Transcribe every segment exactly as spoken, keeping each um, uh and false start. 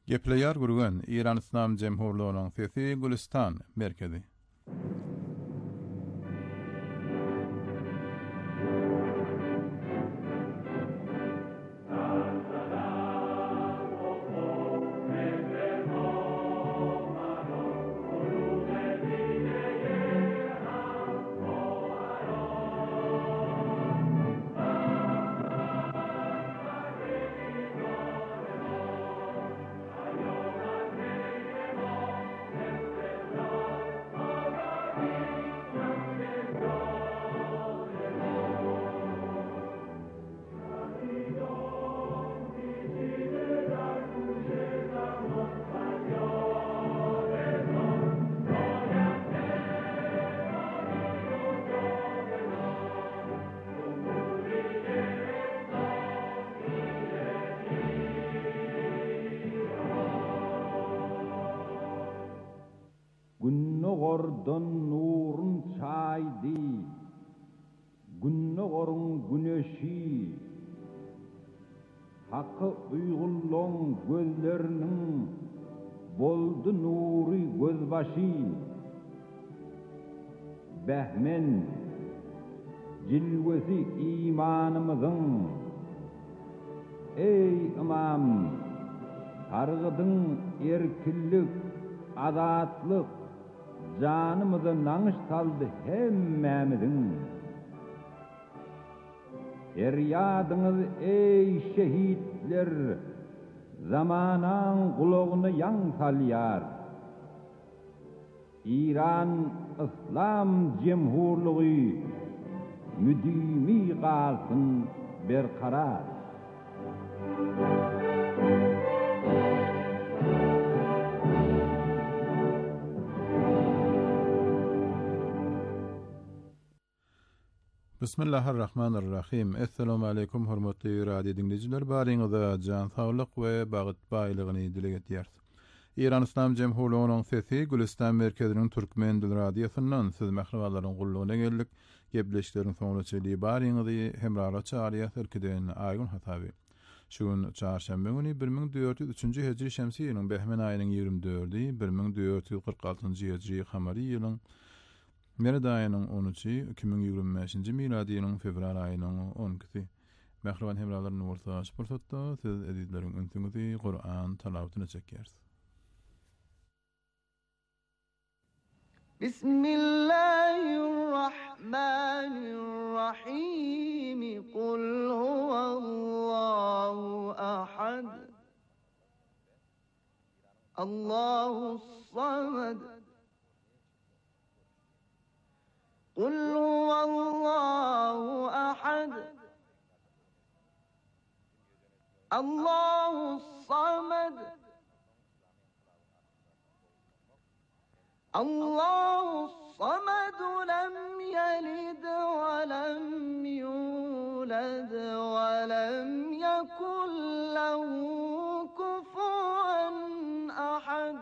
Gepleýär gurgan İran İslam Jemhurluğunyň Sesi Gülistan merkezi. Günnogordan nurun çaydı, günnogorun güneşi, hakkı uygulluğun gözlerinin boldu nuri gözbaşı, behmen cilvesi imanımızın, ey imam, targıdın erkillik, adatlık, canımızı nanış saldı hemmemizin. Feryadınız ey şehitler, zamanan kulağını yan salyar. İran İslam Cemhurluğu müdimi kalsın berkarar. Bismillahirrahmanirrahim. Assalamu alaykum hormatly radio dinleyijiler. Baryňyza jan saglyk we bagyt baýlygyny dile getýär. İran İslam Jemhurluğunyň Sesi Gülistan merkeziniň türkmen dil radiosundan siz mähruwalaryň gullugyna geldik. Gepleşikleriň soňraçyly baryňyzy hemrara çağırýar erkeden aýgyn hataby. Şuň çarşamba güni bir ming dört ýüz üçinji hejri şemsi ýylynyň Behmen aýynyň ýigirme dördi, bir ming dört ýüz kırk altynjy hejri kamary ýylyň Merde aýynyň onunçy, iki ming ýigirme beşinji miladi ýylyň fevral aýynyň onunçy. Mähruwan hemralaryny urtaş pursatda siz editleriniň öňüňizi Qur'an talawatyny çekýärsiz. Bismillahirrahmanirrahim. Kul huvallahu ahad. Allahus samad. قل هو الله أحد الله الصمد الله الصمد لم يلد ولم يولد ولم يكن له كفوا أحد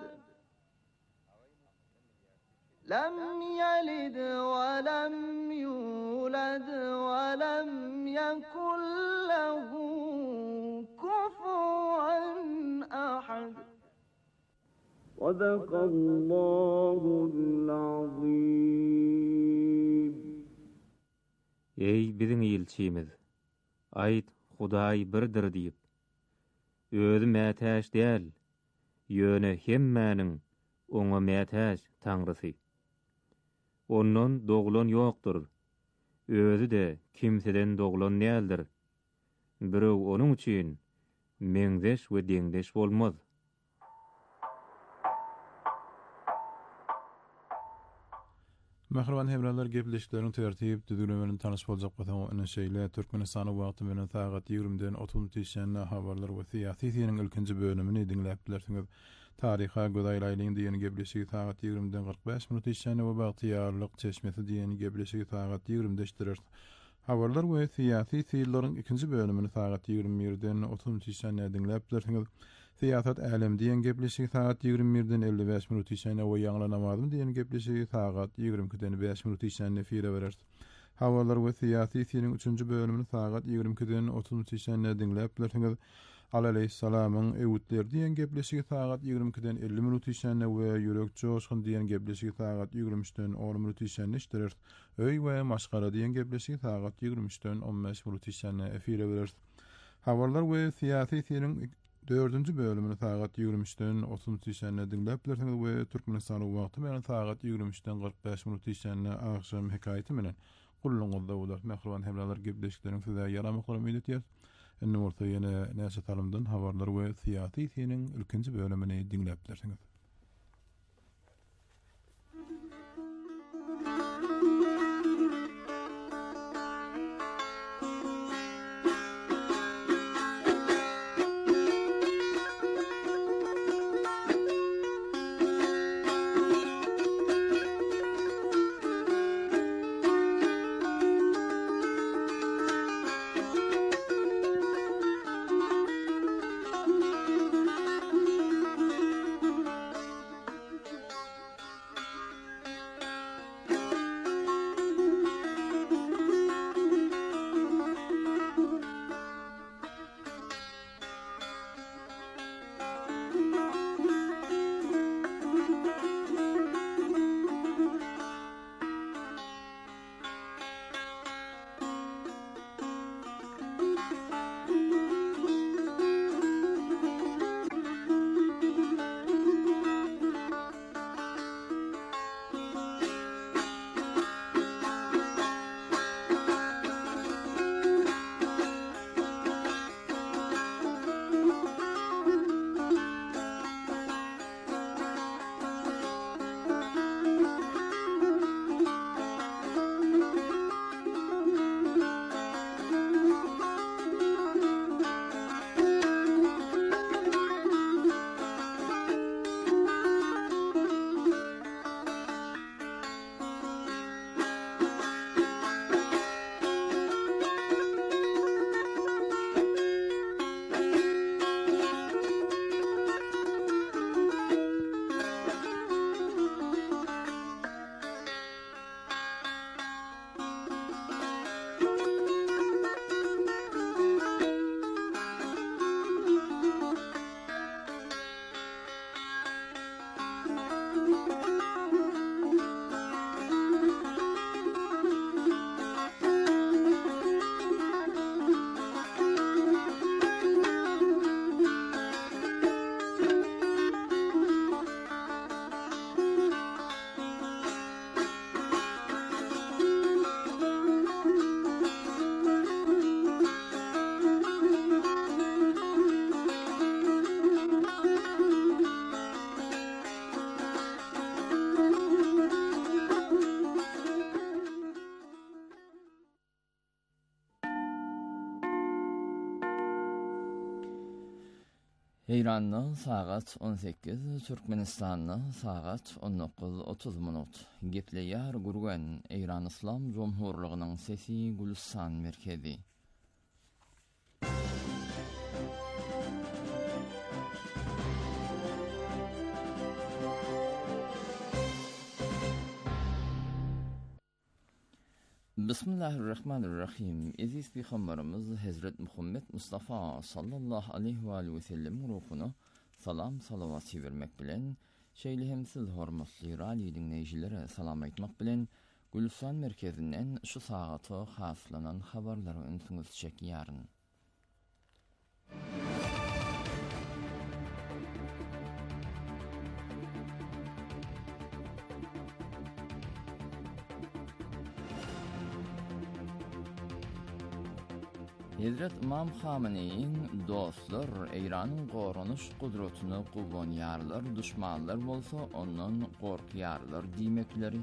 لم يلد ولم يولد ولم يكن له كفوا أحد صدق الله العظيم. Ey bizim ilçimiz, ayt Hudaý birdir diýip, özü mätäş däl, ýöne hemmäniň oňa mätäş Taňrysy. Ondan doglan ýokdur. Özü de kimseden doglan näildir. Birew onuň üçin meňzeş we deňdeş bolmaz. Mähruwan hemralar gepleşiklerini tertip düzgünlemelerini tanyş boljak bolsa ene şeýle Türkmenistany wagty bilen sagat ýigrimeden otuz tişänne habarlar we syýasy ilkinji bölümini dinläpdilersiňiz. Tariha gödaýlaýlyň diýeni gepleşigi sagat ýigrimeden kırk beş minut işäne we bagtyýarlyk çeşmesi diýeni gepleşigi sagat ýigrimde işdirer. Habarlar we syýasy syýlaryň ikinji bölümini sagat ýigirme birden otuz işäne dinläpdilersiňiz. Siýasat älim diýen gepleşigi sagat ýigirme birden elli beş minut işäne we ýanglanamadım diýen gepleşigi sagat ýigirme ikiden beş minut işäne efire berer. Habarlar we syýasy syýasyň üçünji bölümini sagat ýigirme ikiden otuz işäne dinläpdilersiňiz. Aleyhisselam'ın ewutler diýen gepleşigi sagat ýigirmi ikiden elli minut işende we ýürek joşgyn diýen gepleşigi sagat ýigirmi üçden on minut işende işdirir. Öý we maşgara diýen gepleşigi sagat ýigirmi üçden on beş minut işende efire berer. Habarlar we siýasy seniň dördünji bölümini sagat ýigirmi üçden otuz işende dinläp bilersiňiz we Türkmenistan wagty bilen sagat ýigirmi üçden kırk beş minut işende akşam hekaýaty bilen gulluňyzda bolar. Mehriban hemlalar gepleşiklerini size ýaramaklar ümit etýär. Enne orta yine näse talımdan habarlar we siýasy seniň ilkinji bölümini dinläp bilersiňiz. İran'da saat on sekiz, Türkmenistan'da saat on dokuz otuz minut. Gepleýär gurgan İran İslam Jomhurlygynyň sesi Gülistan merkezi. Bismillahirrahmanirrahim. Aziz Peygamberimiz Hazret Muhammed Mustafa sallallahu aleyhi ve sellem ruhuna salam salavat vermek bilen şeýle hem siz hormatly radio dinleýjilere salam aýtmak bilen Gülistan merkezinden şu sagaty haslanan habarlary öňüňiz çekýäryn. Hazret İmam Hameneýiň dostlar Eýranyň gorunuş gudratyny gowwanýarlar, düşmanlar bolsa ondan gorkýarlar diýmekleri.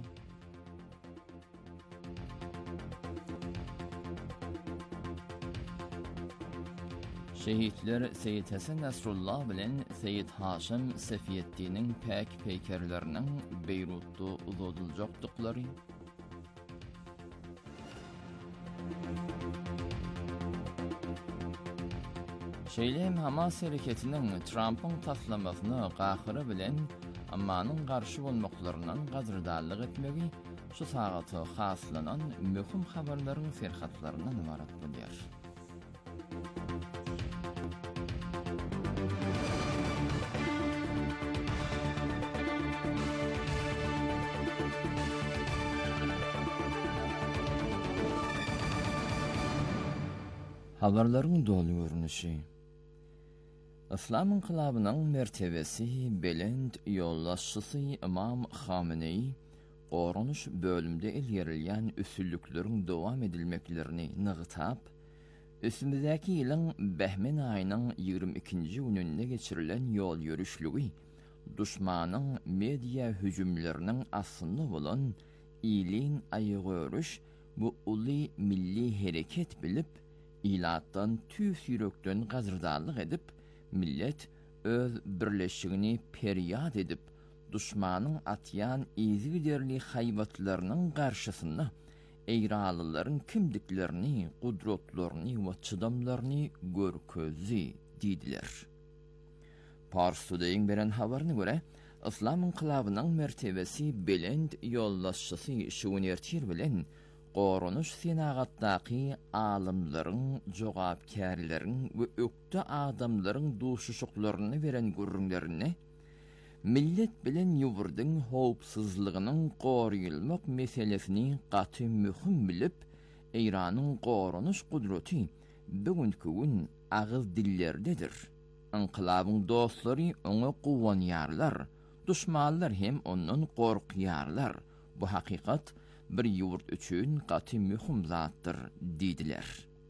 Şehitler Seyyid Hasan Nasrullah bilen Seyyid Haşim Sefiyetdiniň päk peýkerleriniň Beýrutda uzatyljakdyklary. Şeýle Hamas hereketiniň Trump'yň taslamasyny gahyry bilen ammanyň garşy bolmaklarynyň gazrdarlyk etmegi şu sagaty haslanan möhüm habarlaryň serhatlaryndan ibarat bolýar. Habarların dolu görünüşü. İslam inkılabının mertebesi belend yollaşçısı İmam Hamenei Gorunuş bölümde ilgerilyen üsüllüklerin devam edilmeklerini nıgıtap, üstümüzdeki yılın Behmen ayının yirmi ikinci gününde geçirilen yol yürüyüşlüğü, düşmanın medya hücumlarının aslında olan iyiliğin ayıgörüş bu uli milli hareket bilip, ilattan tüy sürökten gazırdarlık edip, millet öz birleşigini periyat edip, düşmanın atyan izigiderli hayvatlarının karşısında eýralylaryň kimdiklerini, gudrotlaryny we çydamlaryny görkezdi diýdiler. Pars Todaýyň beren habaryna görä, İslam inqilabynyň mertebesi belend ýollaşçysy şuwnertir bilen Gorunuş senagatdaky alymlaryň, jogapkärleriň we ökde adamlaryň duşuşuklaryny beren gürrüňlerini millet bilen ýurdyň howpsuzlygynyň goruýulmak meselesini gaty möhüm bilip, Eýranyň gorunuş gudraty bugünkü gün agyz dillerdedir. Inqilabyň dostlary oňa guwanýarlar, düşmanlar hem ondan gorkýarlar. Bu hakykat bir ýurt üçin gaty möhüm zatdyr diýdiler.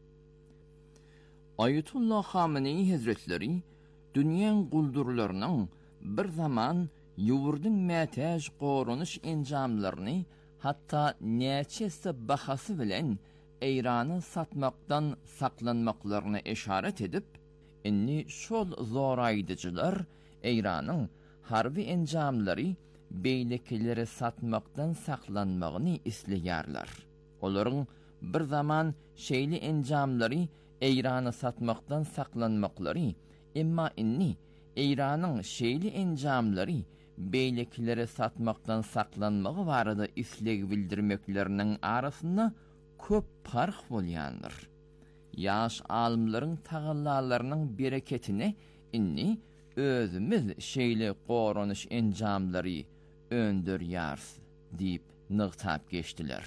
Ayetullah Hamenei Hazretleri dünýäň guldurlarynyň bir zaman ýurdyň mätäj gorunuş enjamlaryny hatta näçesi bahasy bilen Eýrany satmakdan saklanmaklaryna işaret edip, inni şol zoraýdyjylar Eýranyň harbi enjamlary beýlekleri satmakdan saklanmagyny isleýärler. Olaryň bir zaman şeýli enjamlary Eýrany satmakdan saklanmaklary, emma inni Eýranyň şeýli enjamlary beýlekleri satmakdan saklanmagy barada isleg bildirmekleriniň arasynda köp fark bolýandyr. Ýaş alymlaryň tagallalarynyň bereketini inni özümiz şeýli gorunuş enjamlary öndürýärs diýip nygtap geçdiler.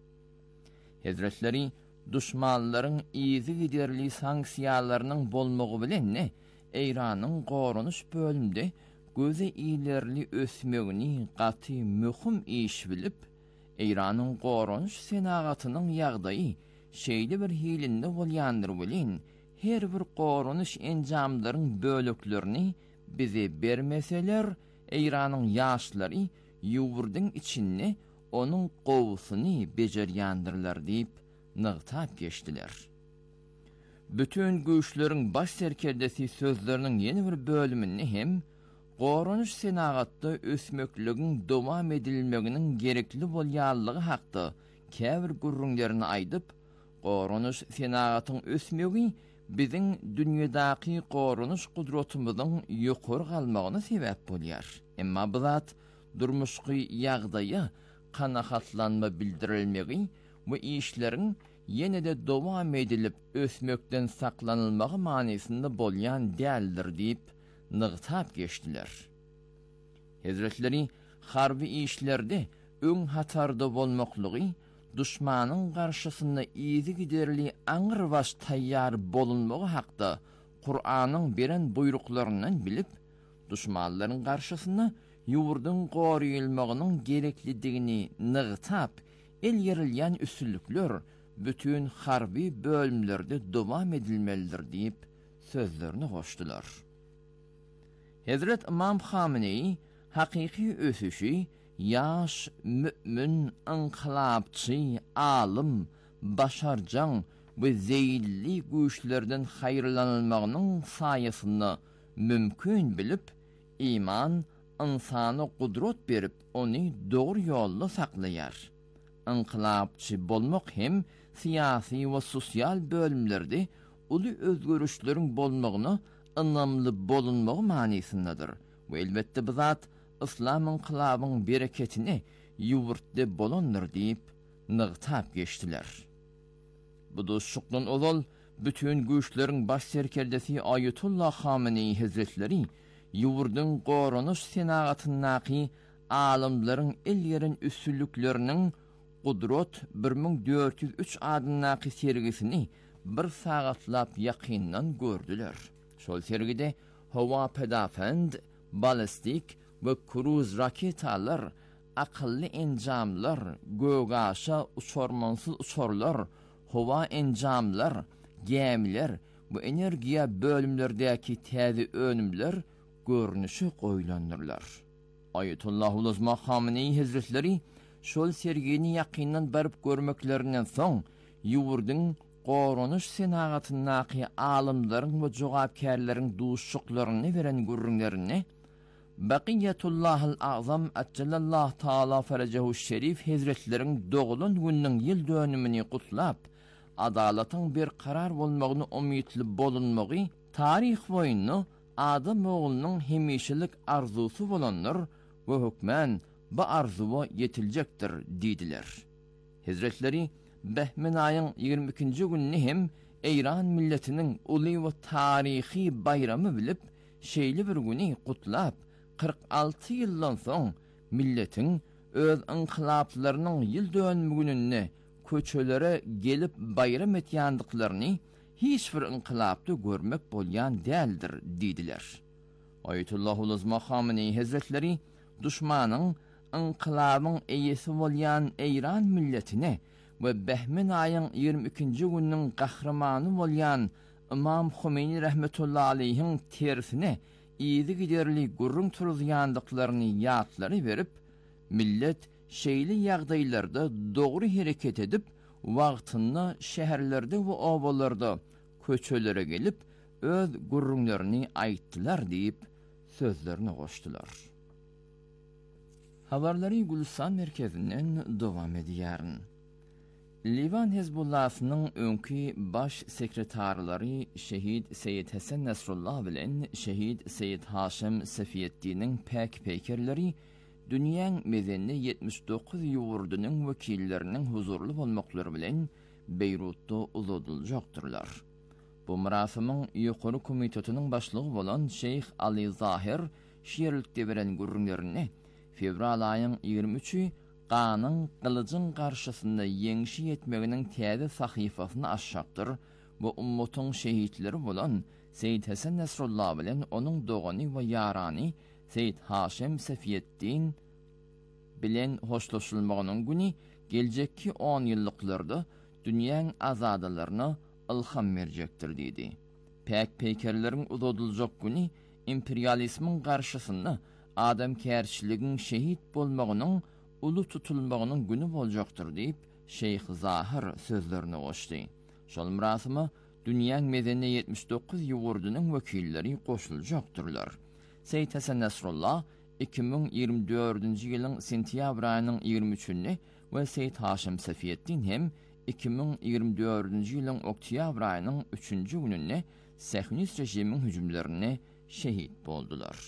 Hazretleri düşmanlaryň izi giderli sanksiýalarynyň bolmagy bilen ne Eýranyň gorunuş bölümde göze ilerli ösmegini gaty möhüm iş bilip, Eýranyň gorunuş senagatynyň ýagdaýy şeýle bir hilinde bolýandyr bilen, her bir gorunuş enjamlaryň böleklerini bize bermeseler, Eýranyň ýaşlary ýurdyň içinde onuň gowusyny bejerýändirler diýip nygtap geçdiler. Bütün güýçleriň baş serkerdesi sözleriniň ýeni bir bölümini hem gorunuş senagatda ösmekligiň dowam edilmeginiň gerekli bolýanlygy hakda käbir gurrunlaryny aýdyp, gorunuş senagatyň ösmegi biziň dünýädäki gorunuş gudratymyzyň ýokary galmagyna sebäp bolýar. Emma bu zat durmuşky ýagdaýa kanahatlanma bildirilmegi we işleriň ýene-de dowam edilip ösmekden saklanylmagy manysynda bolýan däldir diýip nygtap geçdiler. Hazretleri harbi işlerde öň hatarda bolmaklygy, düşmanyň garşysynda izi giderli aňyr baş taýýar bolunmagy hakda Kur'anyň beren buyruklaryndan bilip, düşmanlaryň garşysynda ýurdyň goruýulmagynyň gereklidigini nygtap, el yerilýän üsünlükler bütün harbi bölümlerde dowam edilmelidir diýip sözlerini goşdular. Hazret İmam Hamenei hakyky ösüşi, ýaş mümin inkılapçy, alim, başarjan we zeýilli güýçlerden haýrlanylmagynyň saýasynda mümkin bilip, iman insana gudrat berip ony dogry ýolda saklaýar. İnkılapçy bolmak hem siyasi we sosial bölümlerde uly özgörüşleriň bolmagyny ynamly bolunmagy manysyndadyr. We elbetde bu zat İslam inqilabynyň bereketini ýurtda bolandyr diýip nygtap geçdiler. Bu dostlukdan ozal bütün güýçleriň baş serkerdesi Ayetullah Hamenei Hazretleri ýurdyň gorunuş senagatynyň alymlaryň el ýerin üsünlükleriniň gudrat bir ming dört yüz üç adynaky sergisini bir sagatlap yakından gördüler. Şol sergide hava pedafend, balistik ve kruz raketalar, akıllı encamlar, gögaşa uçormansız uçorlar, hava encamlar, gemiler, bu energiya bölümlerdeki täze önümler görünüşü koylanırlar. Ayetullah Ulazma Khamenei Hazretleri şol sergini yakından barıp görmeklerinden soň ýurdun gorunuş senagatyndaki alimlaryň we jogapkärleriň duşşuklaryny beren gürrüňlerini Baqiyatullah'l Azam Ajjalallah Taala Farajahu Şerif Hazretleriň dogulun günniň ýyl dönümini gutlap adalatyň bir karar bolmagyny umytly bolunmagy tarih boýunly adam oğlunyň hemişelik arzusu bolanlar we hükmen bu arzuwa yetiljekdir diýdiler. Hazretleri Behmen ayın ýygrimi ikinji günni hem Eýran milletiniň uly we tarihi bayramy bilip şeýli bir güni gutlap kırk altı ýyldan soň milletiň öz inqilaplarynyň ýyl dönümi gününe köçelere gelip bayram etýändiklaryny hiç bir inqilapda görmek bolýan däldir diýdiler. Ayetullah Ulazma Khamenei Hazretleri düşmanyň inqilabyň eýesi bolýan Eýran milletine we Behmen ayın ýygrimi ikinji günniň gahrymany bolýan İmam Khomeini rahmetullahi aleyhiň tersine iýdi giderli gurrun turuzýandyklaryny ýatlary berip millet şeýli ýagdaýlarda dogry hereket edip wagtyny şäherlerde we obalarda köçelere gelip öz gurrunlaryny aýtdylar diýip sözlerini goşdular. Habarlary Gülistan merkezinden dowam edýär. Livan Hezbollah'nyň öňki baş sekretarlary şehit Seyyid Hasan Nasrullah bilen şehit Seyyid Haşim Safiyetdiniň päk peýkerleri dünýäň mezenli yetmiş dokuz ýurdunyň wekilleriniň huzurly bolmaklary bilen Beýrutda uzatyljakdyrlar. Bu murasamyň ýokary komitetynyň başlygy bolan Şeyh Ali Zahir şeýerlikde beren gürrüňlerini fevral aýyň ýygrimi üçi Qanyň kılıcın karşısında yeňşi etmeginiň täze sahyfasyny açjakdyr. Bu ummatyň şehitleri bolan Seyyid Hasan Nasrullah bilen onuň dogany we ýarany Seyyid Haşim Safiyetdin bilen hoşlaşylmagynyň güni geljekki on ýyllyklarda dünýäň azadalaryna ilham berjekdir diýdi. Päk peýkerleriň uzadyljak güni imperializmiň karşysynda adamkärçiligiň şehit bolmagynyň ulu tutulmagynyň güni boljakdyr diýip Şeyh Zahir sözlerini goşdy. Şol murasimy dünýäň medeni yetmiş dokuz ýurdunyň wekilleri goşuljaktyrlar. Seyyid Hasan Nasrullah iki bin ýygrimi dördünji ýylyň sentýabr aýynyň ýygrimi üçinde we Seyyid Haşim Safiyetdin hem iki bin ýygrimi dördünji ýylyň oktyabr aýynyň üçünji gününde Sahunist rejimiň hüjümlerini şehit boldular.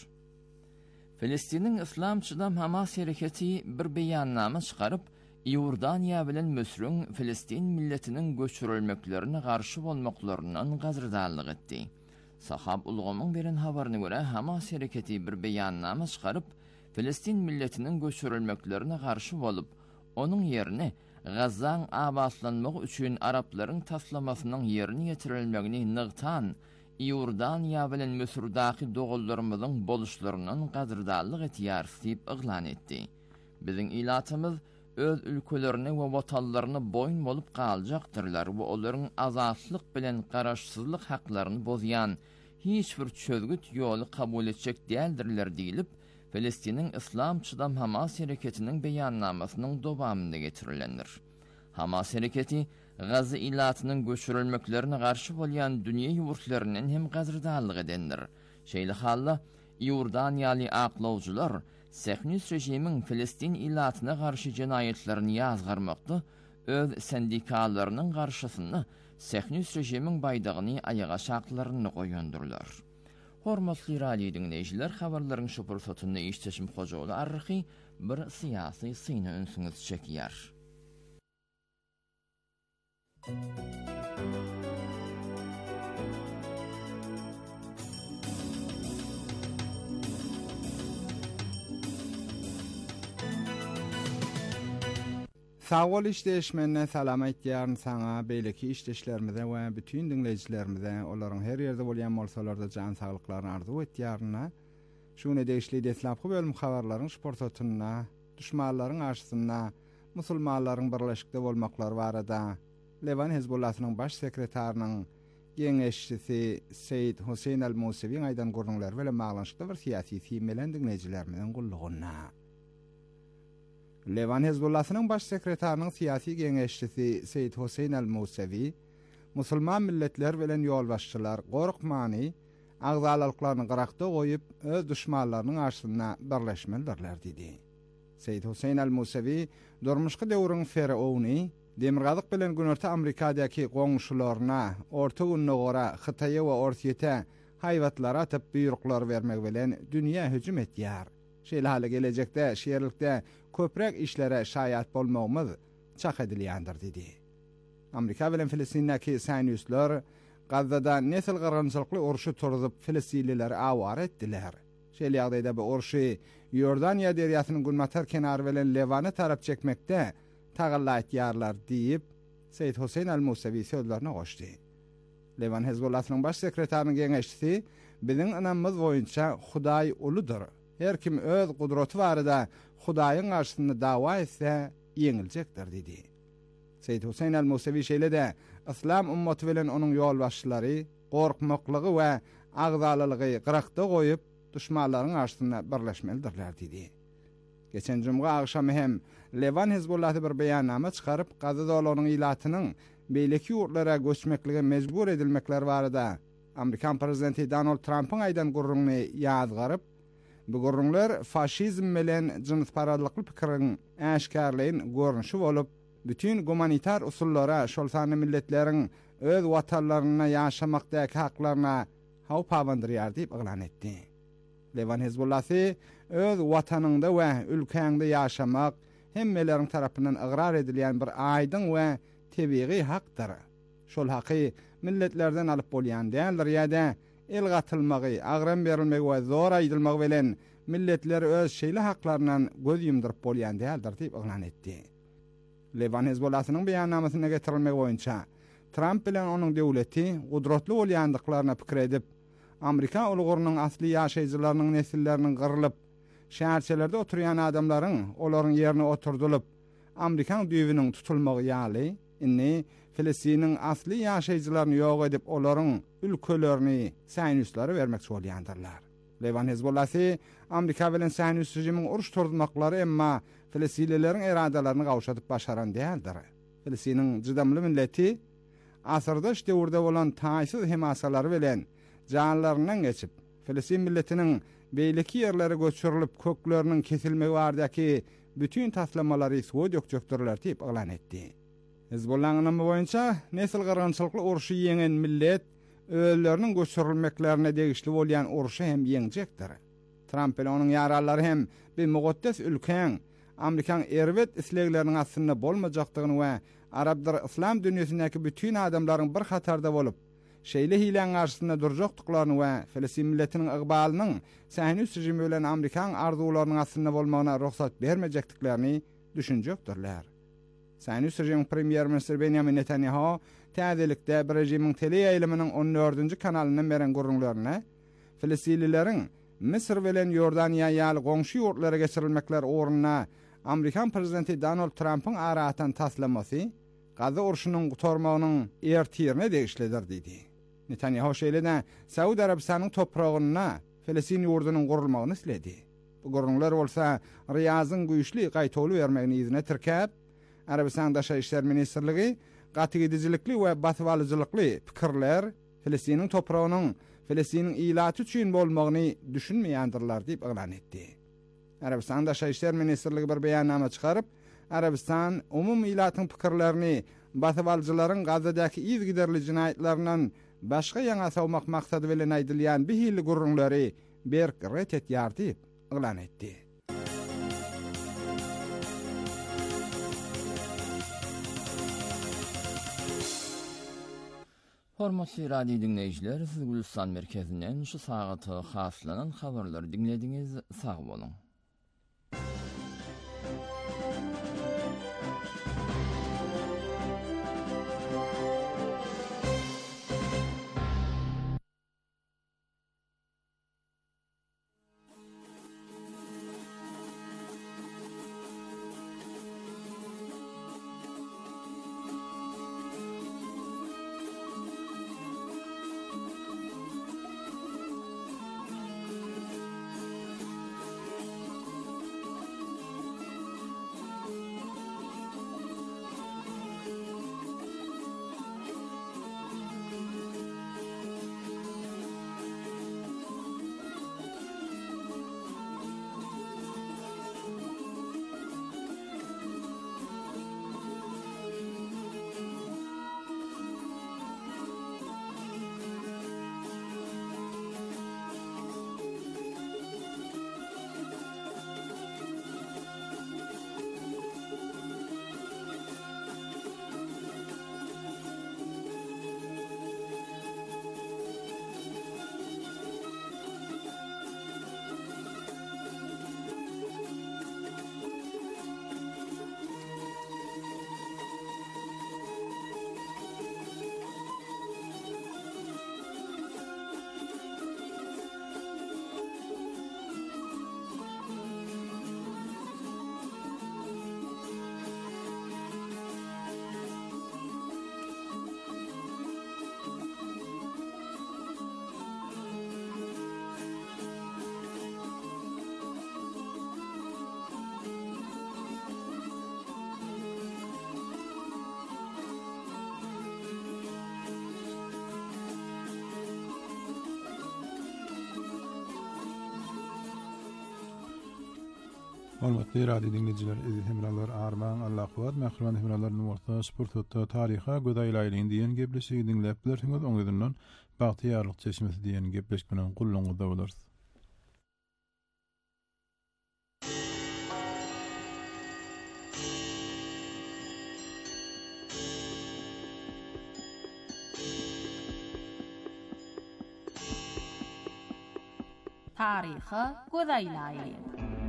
Filistiniň İslam Çydam Hamas hereketi bir beýannama çykaryp, Ýordaniýa bilen Mösrüň Filistin milletiniň göçürilmeklerine garşy bolmaklarynyň gazrydallyk etdi. Sahab ulgamyň beren habaryna görä Hamas hereketi bir beýannama çykaryp, Filistin milletiniň göçürilmeklerine garşy bolup, onuň ýerine Gazaň abadlanmagy üçin Araplaryň taslamasynyň ýerine ýetirilmegini nygtan Ýordaniýa bilen Mösrdaky dogullarymyzyň boluşlarynyň gazrydallyk etýär diýip yglan etdi. Biziň ilatymyz öz ülkelerine we watanlaryna boyun bolup galjaktyrlar we olaryň azatlyk bilen garaşsyzlyk haklaryny bozýan hiç bir çözgüt ýoly kabul etjek däldirler diýilip, Filistiniň İslam Çydam Hamas hereketiniň beýannamasynyň dowamynda getirilendir. Hamas hereketi Gaza ilatynyň göçürilmeklerine garşy bolýan dünýä ýurtlarynyň hem gazrydallyk edendir. Şeýle halla Ýordaniýaly aklawjylar Sahunist rejimiň Filistin ilatyna garşy jenaýetlerini ýazgarmakda öz sendikalarynyň garşysyna Sahunist rejimiň baýdagyny ayaga şaklaryny goýandyrlar. Hormatly radio dinleýijiler, habarlaryň şu pursatyny işçeşim hojaly arryhy bir syýasy syny önsüňiz çekýär. Sağ ol işleşmenne salam aýtýaryn saňa, beýleki işleşlerimize we bütün dinleýijilerimize, olaryň her ýerde bolýan bolsalarda jan saglyklaryny arzu etýärine, şunu deýişli deslapky bölüm habarlaryň sportatyna, düşmanlaryň arşysyna, musulmanlaryň birleşikde bolmaklary barada, Levan Hezbollahynyň baş sekretarnyň geňeşçisi Seýid Huseyn al-Musawi aýdan görnüňler bilen maglanyşykda bir syýasy filmelen dinleýijilerimiň gullugyna. Levan Hezbollahynyň baş sekretarnyň syýasy geňeşçisi Seýid Huseyn al-Musawi, musulman milletler bilen ýolbaşçylar gorkmany, agzalyklaryny gyrakda goýup öz düşmanlarynyň arşyna birleşmelidirler dedi. Seýid Huseyn al-Musawi durmuşky döwrüň ferawny, demirgazyk bilen Günörte Amerikadaky goňşularyna, Orta Günne gora Hytaýa we Orsiýete haýwatlara atyp buyruklar bermek bilen dünýä hüjüm etýär. Şeýle hale gelecekde şeýerlikde köprek işlere şaýat bolmagymyz çak edilýändir dedi. Amerika bilen Filistindäki Siyonistler Gazada nesil gyrgynçylykly uruşy turdup Filistinlileri awar etdiler. Şeýle ýagdaýda bu uruşy Ýordaniýa derýasynyň günmatar kenary bilen Levany tarap çekmekde tagalla etýärler diýip Seýid Huseyn al-Musawi sözlerine goşdy. Levan Hezbollahynyň baş sekretarnyň geňeşçisi biziň anamyz boýunça Hudaý uludur. Her kim öz gudraty barada Hudaýyň garşysynda dawa etse ýeňiljekdir dedi. Seýid Huseyn al-Musawi şeýle-de İslam ummaty bilen onuň ýolbaşçylary gorkmaklygy we agzalylygy gyrakda goýup düşmanlaryň garşysynda birleşmelidirler dedi. Geçen jumga agşamy hem Levan Hezbollahy bir beýannama çykaryp Gaza dowlatynyň ilatynyň beýleki ýurtlara göçmeklige mejbur edilmekler barada Amerikan prezidenti Donald Trump'yň aýdan gurrunny ýazgaryp, bu gurrunlar faşizm bilen jynsparadlykly pikiriň äşkarlygyň görnüşi bolup, bütün humanitar usullara, şol sany milletleriň öz watanlaryna ýaşamakdaky haklaryna haw pawandyrýar diýip eglan etdi. Levan Hezbollahy öz watanynda we ülkeňde ýaşamak hemmeleriň tarapyndan igrar edilýän bir aýdyň we tebii hakdyr. Şol haky milletlerden alyp bolýan däldir ýa-da el gatylmagy, agran berilmegi we zor aýdylmagy bilen milletler öz şeýle haklaryndan göz ýumdyryp bolýan däldir diýip eglan etdi. Levan Hezbollahynyň beýannamasyna getirilmegi boýunça Trump bilen onuň döwleti gudratly bolýandyklaryna pikir edip, Amerika ulugurynyň asly ýaşaýjylarynyň nesilleriniň gyrylyp, şäherçelerde oturýan adamlaryň olaryň ýerine oturdulyp, Amerikan düýbüniň tutulmagy ýaly, inni Filistiniň asly ýaşaýjylaryny ýok edip, olaryň ülkelerini Siyonistlara bermekçi bolýandyrlar. Levan Hezbollahy Amerika bilen Siyonist rejimiň uruş turdmaklary emma Filistinlileriň eradalaryny gawşatyp başaran däldir. Filistiniň jydamly milleti asyrda döwürde bolan taýsyz hemasalary bilen janlaryndan geçip, Filistin milletiniň beýleki ýerlere göçürilip kökleriniň kesilmegi bardaky bütün taslammalary suwa dökjekdirler diýip eglan etdi. Hezbollahyň boýunça nesil gyrgynçylykly uruşy ýeňen millet ölleriniň göçürilmeklerine degişli bolýan uruşy hem ýeňjekdir. Trump bilen onuň ýarallary hem bir mugattas ülkeň Amerikan erwet islegleriniň aslynda bolmajakdygyny we Arablar İslam dünýäsindäki bütün adamlaryň bir hatarda bolup, şeýle hileň garşysynda durjakdyklaryny we Filistin milletiniň ygbalynyň Siyonist rejimi bilen Amerikan arzularynyň aslynda bolmagyna ruhsat bermejekdiklerini düşünjekdirler. Siyonist rejimiň premier ministri Benjamin Netanyahu täzelikde bir rejimiň teleýaýlymynyň on dördünji kanalyndan beren gurrunlaryna Filistinlileriň Misr bilen Ýordaniýa ýaly goňşy ýurtlara geçirilmekler orunyna Amerikan prezidenti Donald Trump'yň aratan taslamasy Gaza uruşynyň gutarmagynyň ertirine degişlidir dedi. Netanyahu şeýle-de Saudi Arabistanyň topragyna Filistin ýurdunyň gurulmagyny isledi. Bu gurrunlar bolsa Riyazyň güýçli gaýtaly bermegini izine tirkäp, Arabistan Daşa işler ministrligi gatygydyjylykly we batwalyjylykly pikirler Filistiniň topragynyň Filistiniň ilaty üçin bolmagyny düşünmeýändirler diýip eglan etdi. Arabistan Daşa işler ministrligi bir beýannama çykaryp, Arabistan umum ilatyň pikirlerini batwalyjylaryň Gazadaky izgiderli jinaýatlarynyň başga ýaňa sawmak maksady bilen aýdylýan bihili gurrunlary berk ret etýär diýip eglan etdi. Hormatly radio dinleyijiler, siz Gülistan merkezinden şu sagaty haslanan habarlary dinlediňiz. Sag bolun. Hormatly radio dinleyijiler, izi hemralar arman Allah kuwat mähriman hemralarnyň orta sportda taryha gödaýlaýlyň diýen gepleşigi dinläp bilersiňiz, oňyzyndan bagtyýarlyk çeşmesi diýen gepleşmeden gullanyňyzda bolarsyz. Taryha gödaýlaýlyň.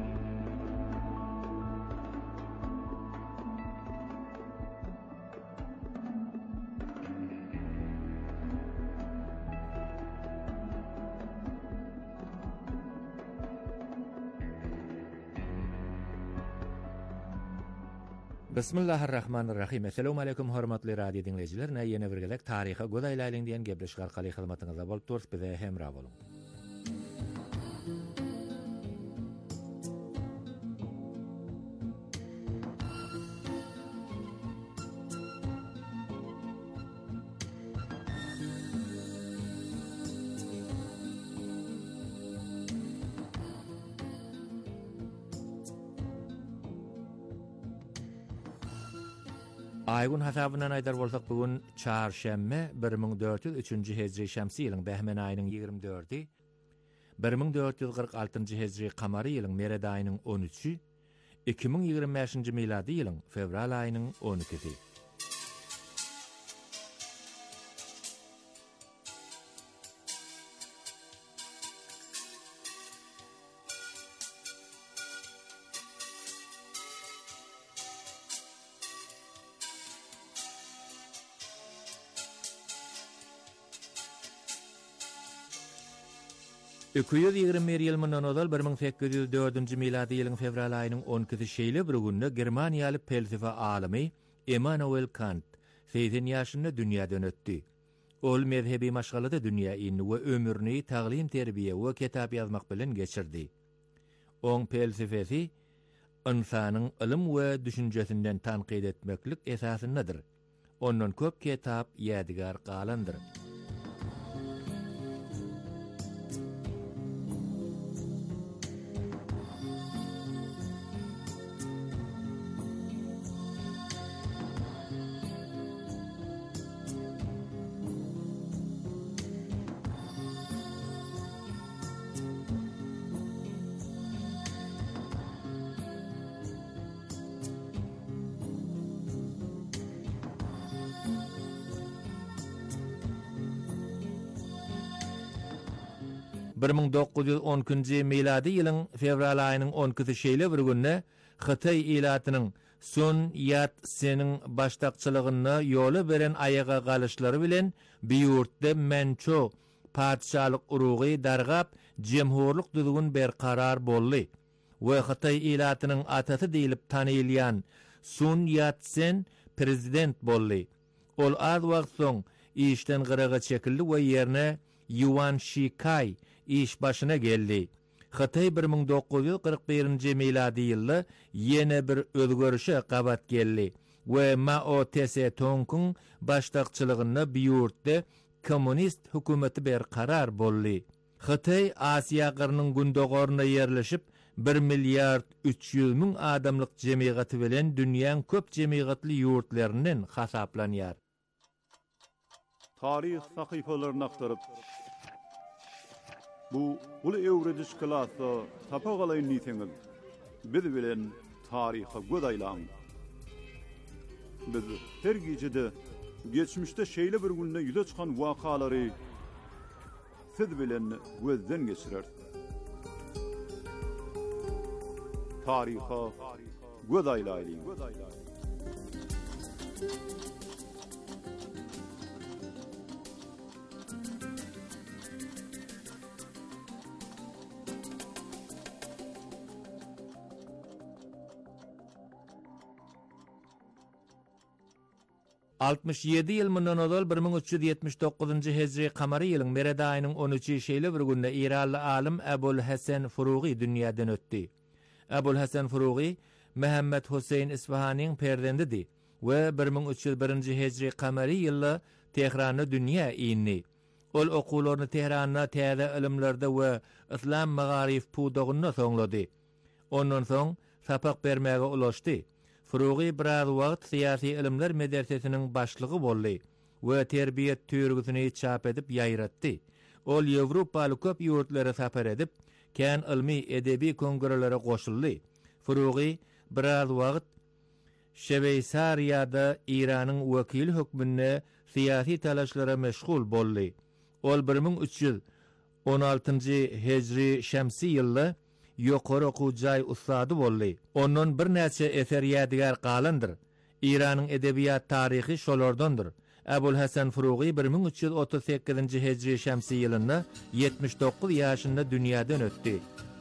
Bismillahirrahmanirrahim. Assalamu alaykum hormatly radio dinleyijiler. Näme ýene bir gelek taryha gödaýlaýlyň diýen gepleşik arkaly hyzmatyňyzda bolup durýar, bize hemra bolun. Aygun hasabynan aýdar bolsak bugün çarşembe bir ming dört ýüz üçinji hejri şämsi ýylyň Behmen aýynyň ýygrimi dördi, bir ming dört ýüz kırk altynjy hejri kamary ýylyň Mered aýynyň on üçi, iki ming ýygrimi beşinji miladi ýylyň fevral aýynyň on ikisi. iki yüz ýygrimi bir ýyl mundan ozal bir ming sekiz ýüz dördünji miladi ýylyň fevral aýynyň on ikisi şeýle bir günde Germaniýaly felsefe alimy Immanuel Kant seksen ýaşynda dünýäden ötdi. Ol mezhebi maşgalada dünýä ýyny we ömürni taglim terbiýe we kitap ýazmak bilen geçirdi. Oň felsefesi insanyň ilim we düşünjesinden tanqid etmeklik esasyndadyr. Ondan köp kitap ýadigar galandyr. bir ming dokuz ýüz on ikinji miladi ýylyň fevral aýynyň on ikisi şeýle bir günde Hytaý ilatynyň Sun Yat-sening başdakçylygyna ýoly beren aýaga galyşlary bilen biýurtda Menço padşalyk urugy dargap jemhurlyk düzgün berkarar boldy we Hytaý ilatynyň atasy diýilip tanyýlan Sun Yat-sen prezident boldy. Ol az wagt soň işden gyraga çekildi we ýerine Yuan Shikai iş başına geldi. Hytaý bir ming dokuz ýüz kırk birinji miladi ýylda ýene bir özgörüşe gabat geldi we Mao Tse-tung'un başdakçylygyna biýurtda kommunist hökümeti berkarar boldy. Hytaý Asiýa gyrynyň gündogaryna ýerleşip bir milliard üç ýüz ming adamlyk jemgyýaty bilen dünýäň köp jemgyýatly ýurtlarynyň hasaplanýar. Tarih sahypalaryny aktaryp bu ulu öwrediş klasy tapagalayyn niýetiňiz biz bilen taryha gödaýlaň. Biz her gijede geçmişde şeýle bir günde ýüze çykan wakalary siz bilen gözden geçirer. Taryha gödaýlaýlyň. altmış ýedi ýyl mundan ozal bir ming üç ýüz ýetmiş dokuzunjy hejri kamary ýylyň Mered aýynyň on üçi şeýle bir günde İranly alim Ebul Hasan Furugy dünýäden ötdi. Ebul Hasan Furugy Muhammed Husayn Isfahanyň perdendidir we bir ming üç ýüz birinji hejri kamary ýylda Tehranda dünýä ýyny. Ol okularyny Tehranda täze ilimlerde we islam magarif pudugyna soňlady. Ondan soň sapak bermäge ulaşdy. Furugy biraz wagt syýasy ilimler medresesiniň başlygy boldy we terbiýet türgüsini çap edip ýaýratdy. Ol Ýewropaly köp ýurtlara sapar edip, kän ilmi edebi kongreslere goşuldy. Furugy biraz wagt Şeweýsariýada Iranyň wekil hökmünde syýasy talaşlara meşgul boldy. Ol bir ming üç ýüz on altynjy hejri şemsi ýylda ýokary okuw jaý ustady boldy. Onuň bir näçe eser ýadigar galandyr. Iranyň edebiýat taryhy şolardandyr. Abul Hasan Furugy bir ming üç ýüz otuz sekizinji hejri şemsi ýylynda ýetmiş dokuz ýaşynda dünýäden ötdi.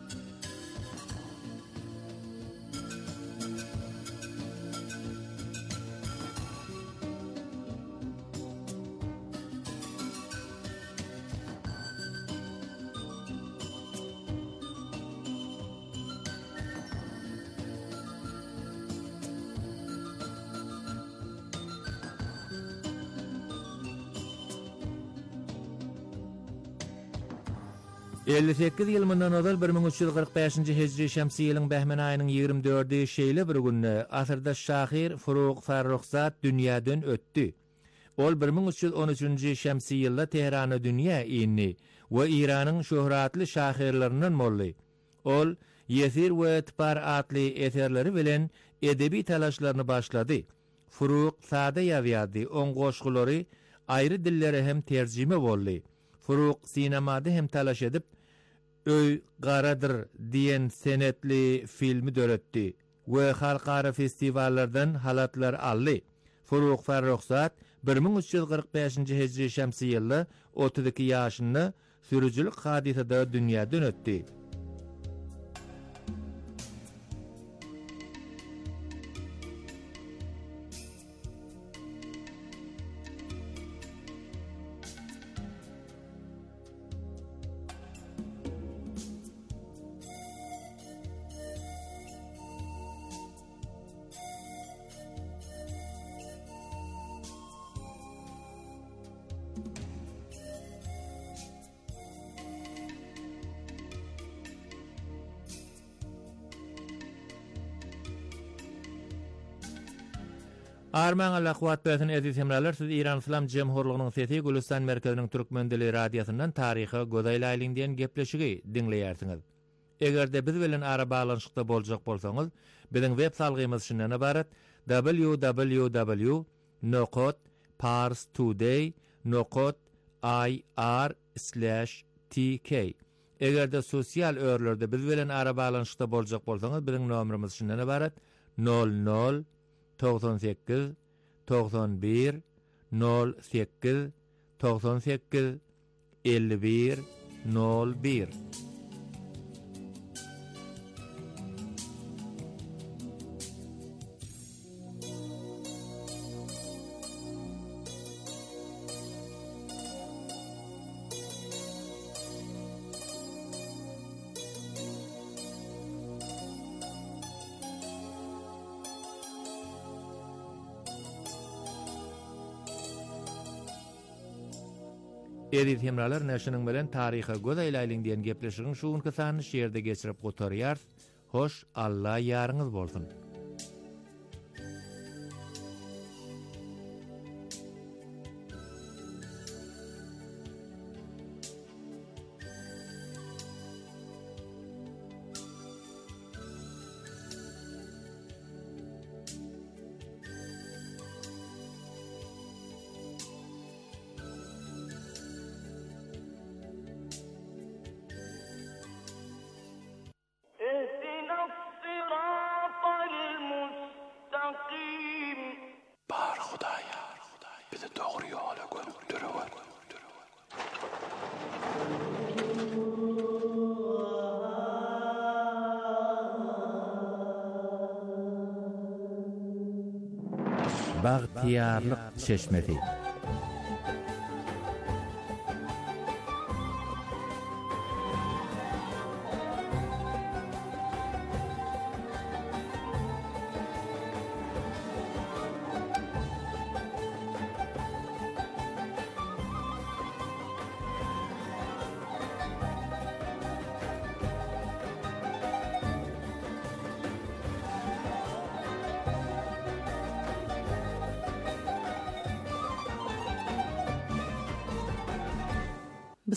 elli sekiz ýyl mundan ozal bir ming üç ýüz kırk beşinji hejri şemsi ýylyň bähmen aýynyň ýygrimi dördi şeýle bir günde asyrda şahyr Furuq Farruhzat dünýäden ötdi. Ol bir ming üç ýüz on üçinji şemsi ýylda Tehrana dünýä ýyny we Iranyň şöhratly şahyrlarynyň boldy. Ol Yesir we Tpar atly eserleri bilen edebi talaşlaryny başlady. Furuq sada ýazýardy, oň goşgulary aýry dillere hem terjime boldy. Furuq sinemada hem talaş edip Öy Garadır diyen senetli filmi döretdi we halkara festivallardan halatlar aldy. Furuq Farruhzat bir ming üç ýüz kırk beşinji hejri şemsi ýylda otuz iki ýaşynda sürüjülük hadisede dünýäden ötdi. Arman Allah kuwat bersin aziz hemralar, siz İran İslam Jemhurlygynyň sesi Gülistan merkeziniň türkmen dili radiosyndan taryhy godaýlaýlyň diýen gepleşigi dinleýärsiňiz. Egerde biz bilen ara baglanyşykda boljak bolsaňyz, biziň web salgymyz şundan ibaret: w w w nokta pars today nokta i r slash t k. Egerde sosial örlerde biz bilen ara baglanyşykda boljak bolsaňyz, biziň nomerimiz şundan ibaret: nol nol doksan sekiz doksan bir nol sekiz doksan sekiz elli bir nol bir. Edip hemralar näşiniň bilen taryha godaýlaýlyň diýen gepleşigiň şu günki sanyny şeýerde geçirip gotarýar. Hoş, Allah ýaryňyz bolsun. Bagtiyarlyk çeşmesi.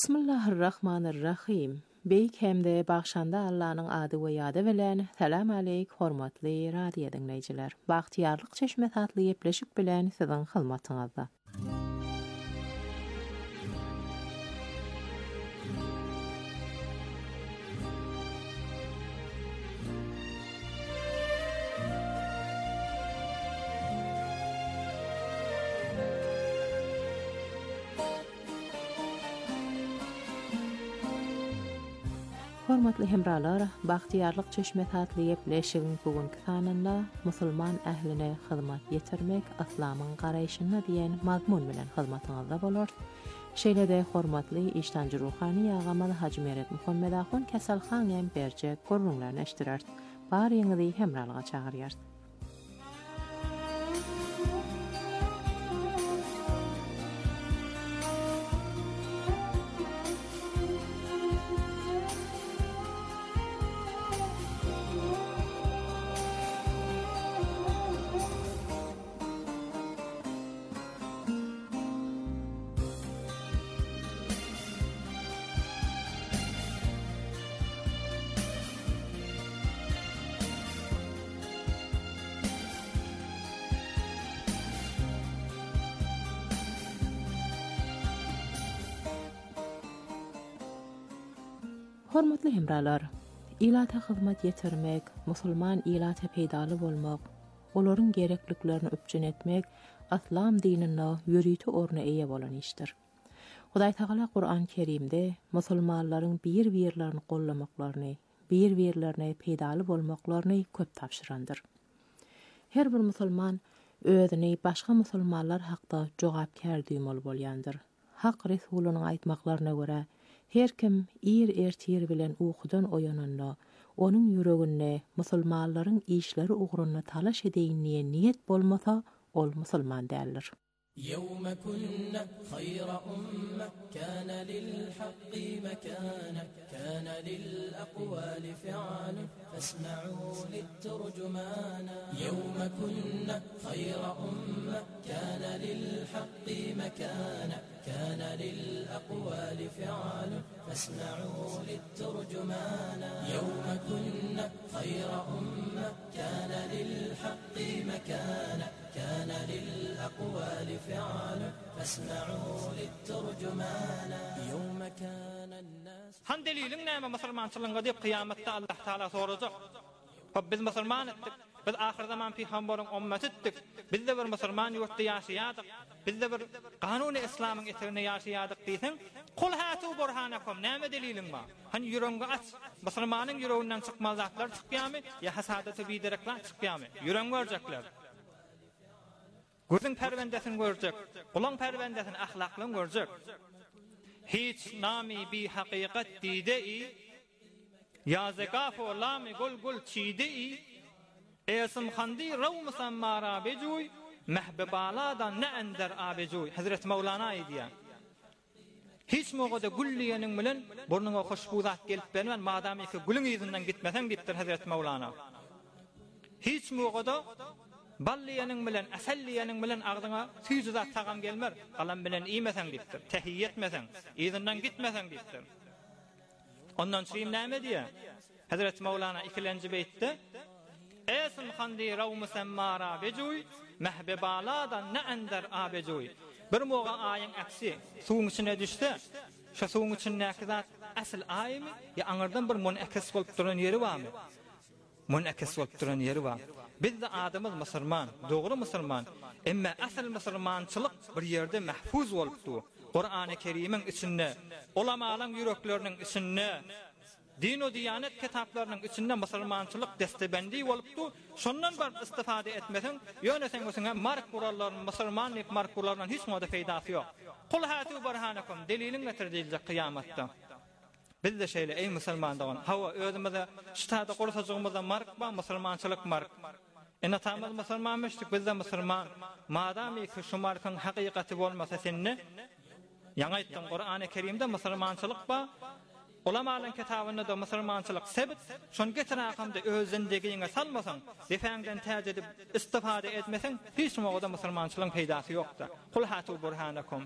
Bismillahirrahmanirrahim. Beyk hemde bagşanda Allah'ın adı we ýady bilen salam aleyk hormatly radio dinleýijiler. Bagtyarlyk çeşme tatly ýepleşik bilen siziň hyzmatyňyzda. Hormatly hemralar, bagtyarlyk çeşme tatly ýepleşigiň bugünkü sanynda musulman ähline hyzmat ýetirmek islamyň garaýşyna diýen mazmun bilen hyzmatyňyzda bolar. Şeýle-de hormatly iştanjy ruhany ýagamyl Haji Meret Muhammed Ahun Keselhan hem berje gurrunlaryny eşdirer. Baryňyzy hemralyga çagyrýar. Hormatly hemralar, ilata hyzmat ýetirmek, musulman ilata peýdaly bolmak, olaryň gerekliklerini öpjün etmek, islam dininde ýörüýti orna eýe bolan işdir. Hudaý Taala Qur'an-ı Kerimde musulmanlaryň bir-birlerini gollamaklaryny, bir-birlerine peýdaly bolmaklaryny köp tapşyrandyr. Her bir musulman özüni başga musulmanlar hakda jogapkär duýmaly bolýandyr. Hak Resulunyň aýtmaklaryna görä, her kim ir ertir bilen uqudan oyananda, onun yüreginde musulmanların işleri uğruna talaş edeyinliğe niyet bolmasa, ol musulman derler. يوم كنا خير أمة كان للحق مكانا كان للأقوال فعال فاسمعوا للترجمان يوم كنا خير أمة كان للحق مكانا كان للأقوال فعال فاسمعوا للترجمان يوم كنا خير أمة كان للحق مكانا كان للأقوال فعال فاسمعوا للترجمان يوم كان الناس Han delilin näme musulmançylygyňa diýip kıyamatta Allah Taala sorajak. Biz musulman etdik. Biz ahir zaman peýgamberin ummat etdik. Biz de bir musulman ýurtda ýaşaýardyk. Biz de bir kanuny islamyň eterine ýaşaýardyk diýsen, kul hatu burhanakum näme delilin bar? Hani ýüregiňi aç. Musulmanyň ýüreginden çykmaz zatlar çykýarmy? Ya hasadaty biderekler çykýarmy? Ýüregiň görjekler. Gözüň perwendesini görjek, gulaň perwendesini ahlaklyny görjek. Hiç nami bi haqiqat didei ya zekafo lami gul gul çidei esm khandi raw musammara bejuy mahbubaladan ne ender abejuy Hazret Mevlana diýär. Hiç mogada gulliýeniň bilen burnuňa hoşbuzat gelip bermen madamy ki gulüň ýüzünden gitmesen gitdir Hazret Mevlana. Hiç mogada balliýeniň bilen asalliýeniň bilen agdyňa süýzat tagam gelmer, galan bilen iýmesen gitdir. Tehiyyet etmesen, ýüzünden gitmesen gitdir. Ondan şeýle näme diýär? Hazret Mevlana ikilenji beýtde Esm khandi raw musammara bejuy mahbubaladan ne ender abejuy. Bir moga aýyň aksi suwuň içine düşse, şu suwuň içindäki zat asl aýmy ýa aňyrdan bir munakis bolup duran ýeri barmy? Munakis bolup duran ýeri bar. Biz de adamız musulman, doğru musulman. Emma asl musulmançylyk bir ýerde mahfuz bolupdy. Qur'an-ı Kerim'in içinde, ulamalarning yüreklerinin içinde, din o diyanet kitaplarının içinde musulmançylyk destebendi bolupdy. Şondan bar istifade etmesen, ýöne sen özüňe mark kurallaryn, musulmanlyk mark kurallaryndan hiç moda feýdasy ýok. Kul hatu burhanakum delilin getirdiler kıyamatda. Biz de şeýle ey musulman dagan, hawa özümizde ştada gursaçygymyzda mark ba musulmançylyk mark. Ene tamam musulmanmışdyk, biz de musulman. Madamy ki şu markyň haqiqaty bolmasa senne, ýa-ni aýtdym Qur'an-ı Kerimde musulmançylyk ba, ulamalarning kitabynda da musulmançylyk sebit, şon getiräkamda öz zindigiňe salmasaň, defäňden täze istifade etmesen, hiç mogada musulmançylygyň peýdasy ýokdur. Kul hatu burhanakum.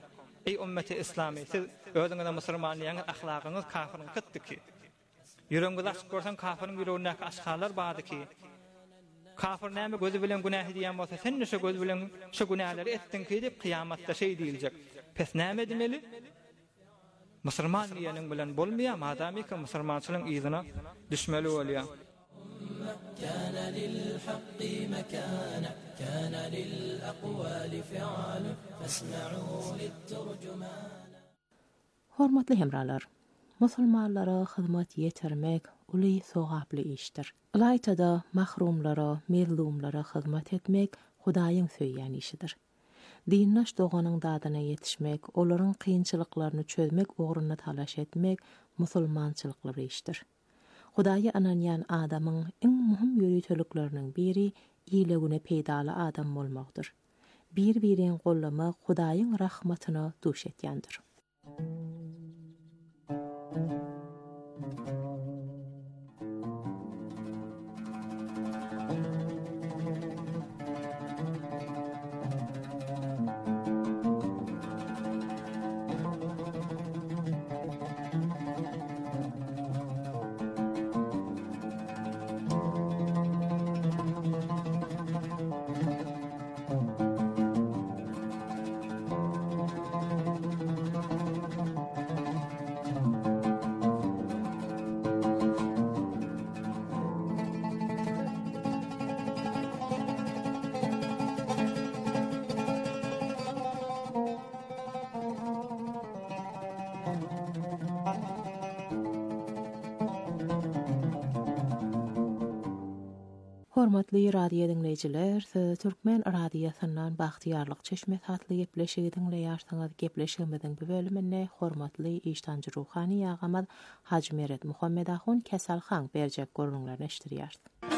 Ey ümmeti İslami, siz özüňize musulmanlyň ahlakyňyz kafirin kıtdyky. Yüreğiňizi açyp görsen kafirin yüreğindäki aşgalar bardyky. Kafir näme gözü bilen günah diýen bolsa, sen şu göz bilen şu günahları etdiňki diýip kıyamatda şey diýiljek. Pes näme demeli? Musulman diýeniň bilen bolmaýar, madamyky musulmançylyň ýyzyna düşmeli bolýar. كان للحق مكانة كان للأقوال فعال فاسمعوا للترجمان. Hormatly hemralar, musulmanlara hyzmat ýetirmek uly sowaply işdir. Ilaytada mahrumlara, mezlumlara hyzmat etmek Hudaýyň söýýän işidir. Dinnaş doganyň dadyna ýetişmek, olaryň kynçylyklaryny çözmek ugruna talaş etmek musulmançylykly işdir. Hudaýy ananýan adamyň iň muhim ýöýtelikleriniň biri iýlegine peýdaly adam bolmakdyr. Bir-birini gollamak Hudaýyň rahmatyna duş etýändir. Hormatly radio dinleyijiler, siz Türkmen radiosynyň Bagtyarlyk çeşme tatly gepleşigi dinleýärsiňiz. Gepleşigimiziň bu bölüminde hormatly iştanjy ruhany ýagamaz Haji Meret Muhammedahun Kesalhan berjek görüňlerini eşdirýär.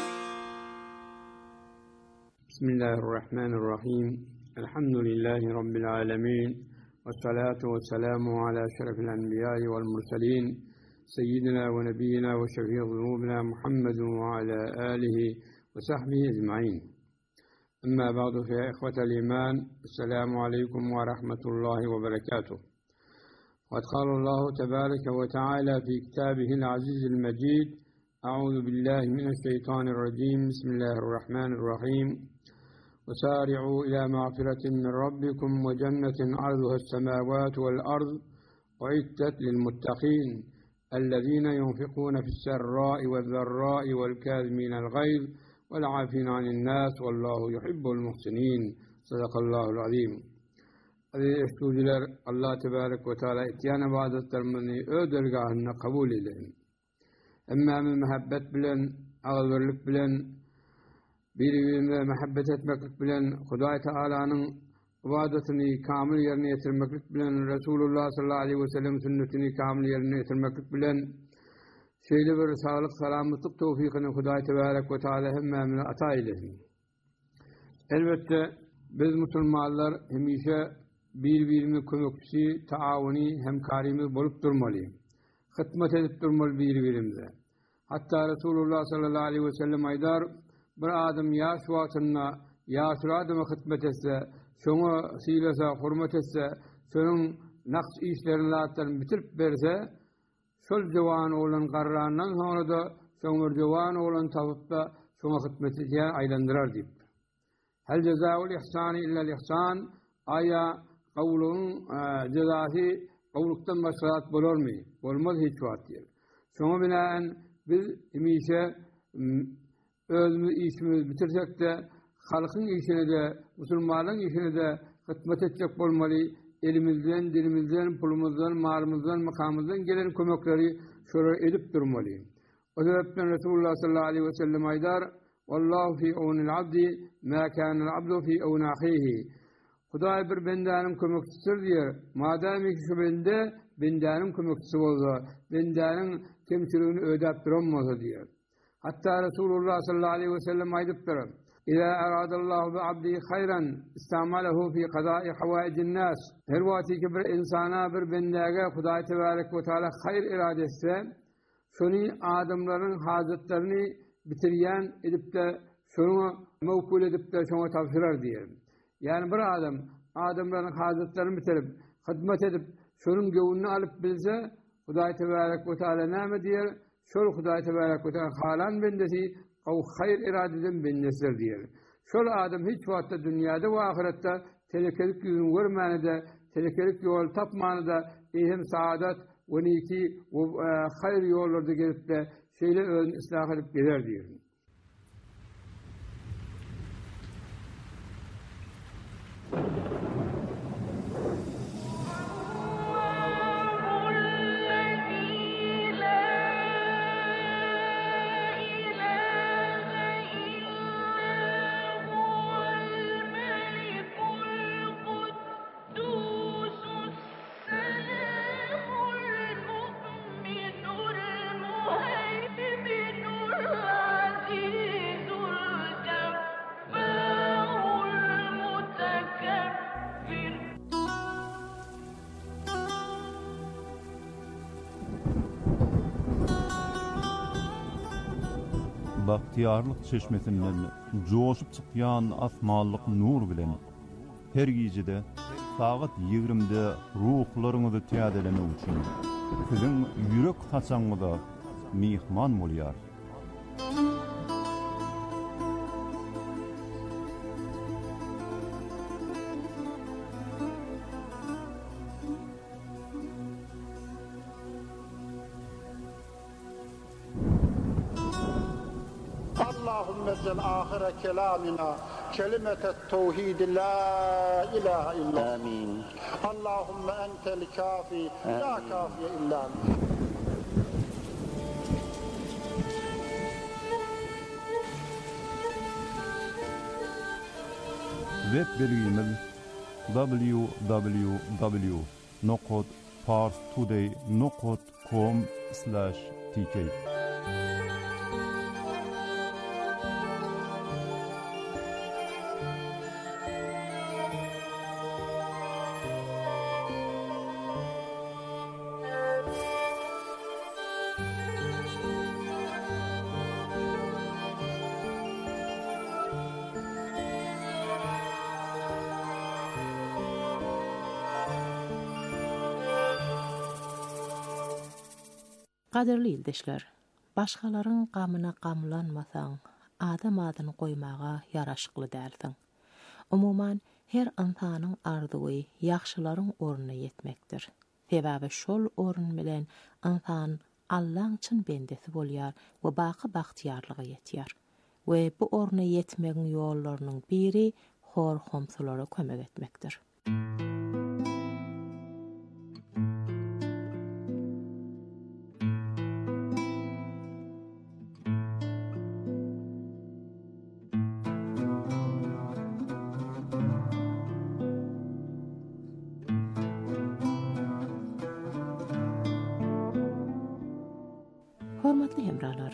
Bismillahirrahmanirrahim. Elhamdülillahi rabbil alamin. Vessalatu vesselamu ala eşrefil enbiya'i vel murselin. Seyyidina ve nebiyyina ve şefî zunubina Muhammedun ve ala alihi وصحبه أجمعين. أما بعد فيا إخوة الإيمان السلام عليكم ورحمة الله وبركاته. قد قال الله تبارك وتعالى في كتابه العزيز المجيد: أعوذ بالله من الشيطان الرجيم بسم الله الرحمن الرحيم وسارعوا إلى مغفرة من ربكم وجنة عرضها السماوات والأرض أعدت للمتقين الذين ينفقون في السراء والضراء والكاظمين الغيظ والعافين عن الناس والله يحب المحسنين. صدق الله العظيم. Aziz eşgüdüler, Allah tebarek ve teala etiyana ibadetlerimizni öz dergahına kabul eyleyin. Emmâmi mehabbet bilen, ağılverlik bilen, birbirine mehabbet etmeklik bilen, Hudaý Teala'nın ibadetini kamil yerine getirmeklik bilen, Resulullah sallallahu aleyhi ve sellem sünnetini kamil yerine getirmeklik bilen, şeýle bir sağlyk, salamatlyk tawfikyny Hudaý tebarek we taala hemmemize ata eylesin. Elbette biz musulmanlar hemişe bir-birimiň kömekçisi, taawuny, hemkarymyz bolup durmaly. Hyzmat edip durmaly bir-birimize. Hatta Resulullah sallallahu aleyhi ve sellem aýdar, bir adam ýaş wagtynda ýaşy adama hyzmat etse, şoňa silasa, hormat etse, şonuň naqs işlerini latlaryny bitirip berse, şol jawan olan garrandan sonra da şoňur jawan olan tapyp da şoňa hyzmat edýän aýlandyrar diýip. Hel cezaul ihsani illa ihsan, aya gawluň jezasy gawlukdan başgat bolarmy? Bolmaz hiç wagt diýer. Şoňa bilen biz hemişe özümüz işimiz bitirsek de halkyň işine de, musulmanlaryň işine de hyzmat etjek bolmaly. Elimizden, dilimizden, pulumuzdan, malımızdan, makamımızdan gelen kömekleri şöyle edip durmalı. O sebepten Resulullah sallallahu aleyhi ve sellem aydar, "Wallahu fi awnil abdi ma kana al-abdu fi awni ahihi." Hudaý bir bendanym kömekçisidir diýer. Madamy ki şu bende bendanym kömekçisi bolsa, bendanym kemçiligini ödäp duranmasa diýer. Hatta Resulullah sallallahu aleyhi ve sellem aýdypdyr: إذا أراد الله بعبده خيرا استعمله في قضاء حوائج الناس. Her wagty ki bir insana, bir bendaga Hudaý tebarek we taala hayır irade etse, şonu adamlaryň hajatlaryny bitirýän edip de şonu mawkul edip de şoňa tapşyrar diýer. Yani bir adam adamlaryň hajatlaryny bitirip, hizmet edip şonun gövünü alıp bilse Hudaý Tebarek we Taala näme diýer? Şol Hudaý Tebarek we Taala halan bendesi o hayır iradeden bendesidir diýer. Şol adam hiç wagtda dünýäde we ahiretde telekelik ýüzüni görmänide, telekelik ýol tapmanyda ehem saadat we niki we hayır ýollarda gelip de şeýle özüni islah edip geler diýer. Bahtiyarlyk çeşmesinden joşup çykýan asmanlyk nur bilen her gijede saat ýigrimide ruhlaryňyzy täzelene üçin siziň ýürek haçaňyza mihman bolýar. Allahümme ecel ahire kelamina kelimetet tevhid la ilahe illa. Amin. Allahümme entel kafi la kafiye illa. Web bilgimiz w w w nokta parstoday nokta com slash t k. Qadirli ildeşler, başgalaryn gamyna gamlanmasaň, adam adyny goýmaga yaraşykly dälsiň. Umuman, her insanyň arzuwy ýagşylaryň ornuna ýetmekdir. Sebäbi şol orun bilen insan Allah üçin bendesi bolýar we baky bahtiýarlyga ýetýär. We bu ornuna ýetmegiň ýollarynyň biri hor homsulara kömek etmekdir. Hormatly hemralar.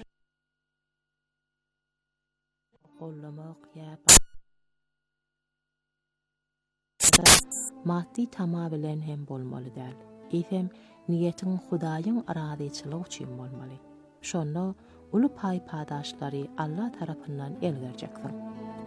Gollamak ýa maddi tama bilen hem bolmaly däl. Eýsem niýetiň Hudaýyň aradyçylygy üçin bolmaly. Şonda uly pay padaşlary Allah tarapyndan elgerjekdir.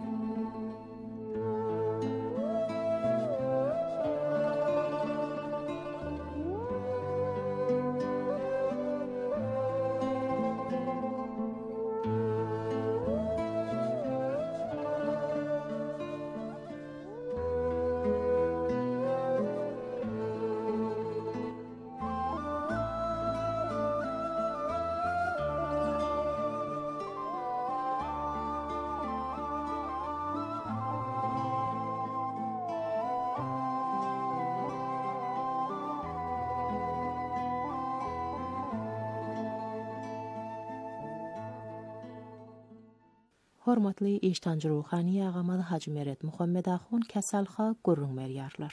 Hormatly iştancı ruhani ağamad Hacı Meret Muhammed Ahun kasalha görünmer ýarlar.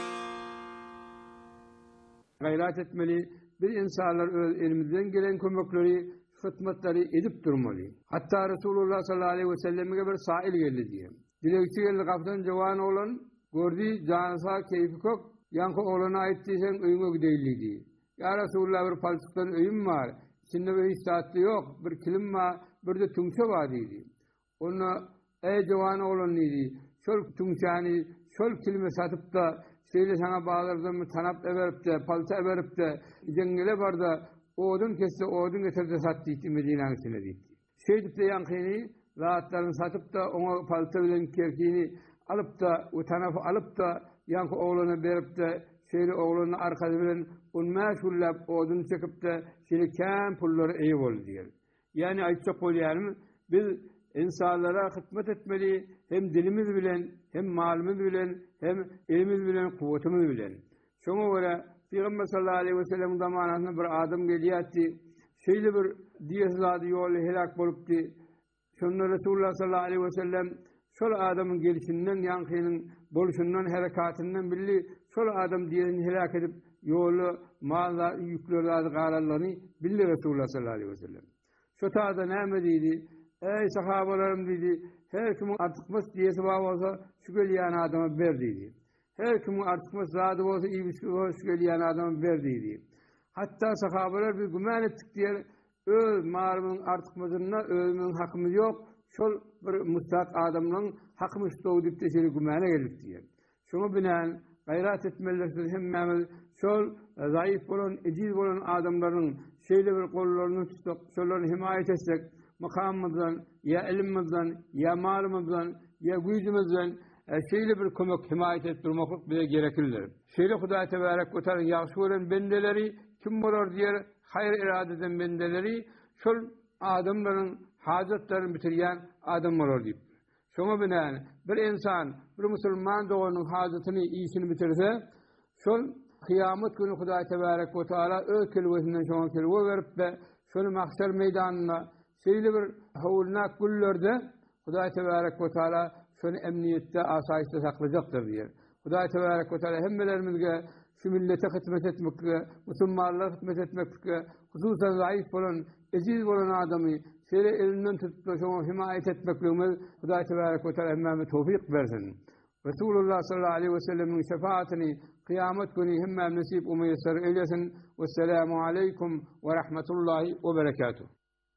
Gayret etmeli, bir insanlar öz elimizden gelen kömekleri, hizmetleri edip durmaly. Hatta Resulullah sallallahu aleyhi ve sellem'e bir sail geldi diye. Dilekçi geldi kaptan jawan olan, gördü jansa keyfi kok, yankı olana aitdiysen öýüňe gideyli diye. Ya Resulullah bir palçykdan öýüm var, içinde bir hiç saatli yok, bir kilim var, bir de tüňçe var dedi. Onu ey jawan olan dedi, şol tüňçäni, şol kilime satyp da şeýle sana bagyrdymy tanap eberipde, palta eberipde, jengele barda odun kesse odun getirdi satdy Medine'nin içine diýdi. Şeýdipde ýankyny zatlaryny satyp da oňa palta bilen kerkini alyp da o tanapy alyp da ýanky oglana beripde, şeýle oglanyň arkasy bilen on meşgullap odun çekipde şeýle kän pullary eýip boldy diýer. Yani aýtjak bolýarmy, biz insanlara hizmet etmeli, hem dilimiz bilen, hem malımız bilen, hem elimiz bilen, kuvvetimiz bilen. Şoňa göre Peygamber sallallahu aleyhi ve sellem zamanında bir adam gelýärdi, şeýle bir diýesizlady ýoly helak bolupdy. Şonda Resulullah sallallahu aleyhi ve sellem şol adamyň gelişinden ýankynyň bolşundan herekatyndan billi, şol adam diýeni helak edip ýoly malla ýüklerdi garallaryny billi Resulullah sallallahu aleyhi ve sellem. Şo taada näme diýdi? Ey sahabalarym diýdi, her kimin artykmaz diýesi bar bolsa, şu gelýän adama ber diýdi. Her kimin artykmaz zady bolsa, iyi bir şey şu gelýän adama ber diýdi. Hatta sahabalar bir güman etdik diýer, öz malynyň artykmazyna özüniň hakymyz ýok, şol bir mustaq adamyň hakymyz ýok diýip de gümana gelip diýer. Şoňa bilen gayrat etmelidir hemmemiz şol zayıf bolan, ejiz bolan adamlaryň şeýle bir gollaryny tutup, şolary himayet etsek, makamımızdan, ya ilimimizden, ya malımızdan, ya gücümüzden e, şeýle bir kömek himayet edip durmaklyk bize gereklidir. Şeýle Hudaý tebarek we taala ýagşy gören bendeleri kim bolar diýer, hayır irade eden bendeleri şol adamlaryň hajatlaryny bitirýän adam bolar diýip. Şoňa bilen bir insan, bir musulman doganyň hajatyny iýsini bitirse, şol kıyamet günü Hudaý tebarek we taala öz kelbesinden şoňa kelbe berip de şonu mahşer meýdanyna şeýle bir howulnak güllerde Hudaý tebarek we taala şonu emniyetde, asaýyşda saklajakdyr diýer. Hudaý tebarek we taala hemmelerimizge şu millete hizmet etmekle, musulmanlara hizmet etmekle, hususan zayıf bolan, eziz bolan adamy şeýle elinden tutup şonu himayet etmekle Hudaý tebarek we taala hemmeme tawfik bersin. Resulullah sallallahu aleyhi ve sellem'in şefaatini kıyamet günü hemmem nasip ve müyesser eylesin. Vesselamu aleykum ve rahmetullahi ve berekatuhu.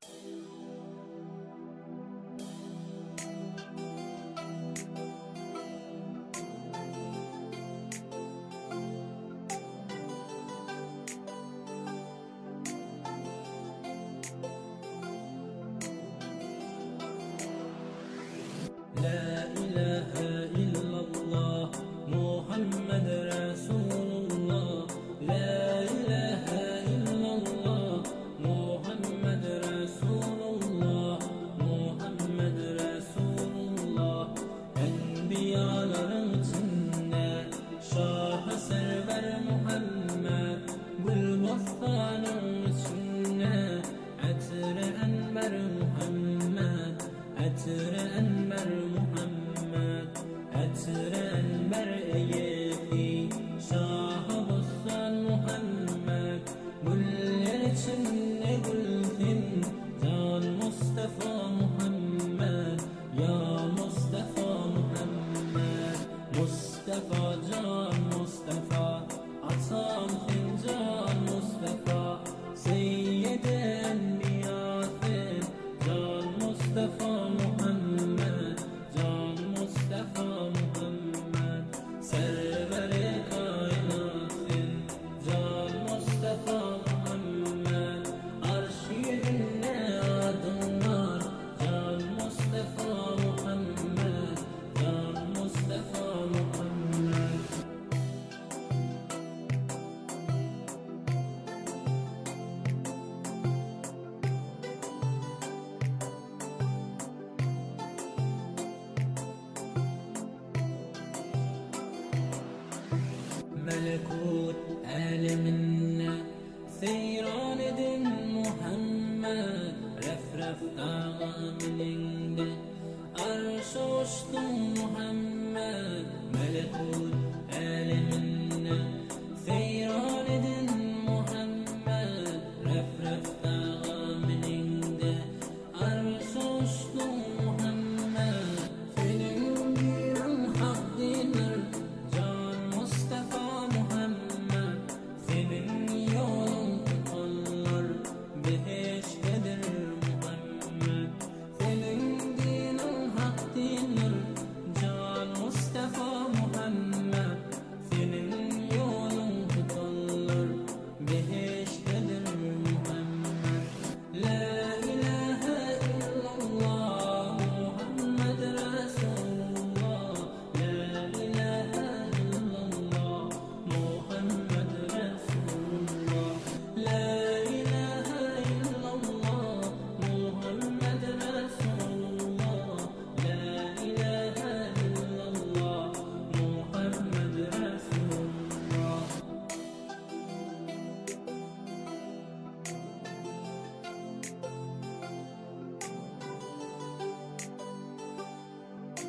melekut alemine seyran edin Muhammed refref dağımıninde arş uçtu Muhammed melekut